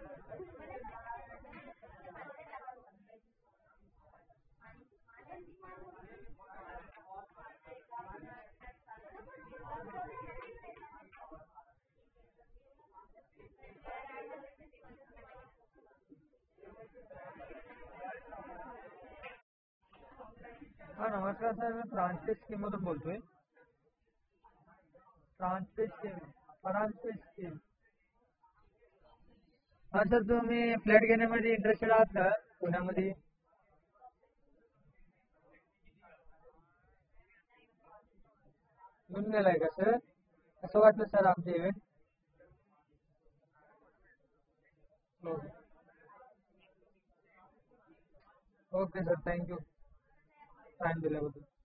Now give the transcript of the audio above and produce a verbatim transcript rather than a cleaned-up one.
हा नमस्कार सर, मी फ्रान्सिस स्कीममधून बोलतोय. फ्रान्सिस स्कीम फ्रान्सिस स्कीम हा सर, तुम्ही फ्लॅट घेण्यामध्ये इंटरेस्टेड आहात का पुण्यामध्ये? घेऊन गेलाय का सर? कसं वाटलं सर आमचे event? Okay sir, thank you time दिल्याबद्दल.